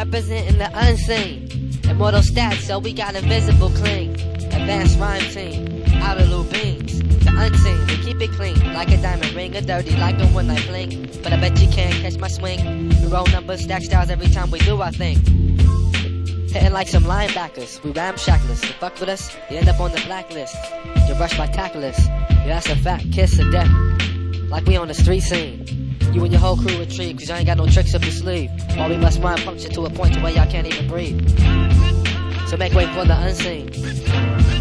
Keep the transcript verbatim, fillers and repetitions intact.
representing the unseen. Immortal stats, so we got invisible clean. Advanced rhyme team, outer loop beams. The unseen, we keep it clean, like a diamond ring, or dirty like a one night fling. But I bet you can't catch my swing. We roll numbers, stack styles every time we do our thing. Hitting like some linebackers, we ramshackless. You fuck with us, you end up on the blacklist. You're rushed by tacklers, yeah, that's a fact, kiss of death. Like we on the street scene. You and your whole crew retreat, cause you ain't got no tricks up your sleeve. While we must rhyme function to a point to where y'all can't even breathe. So make way for the unseen.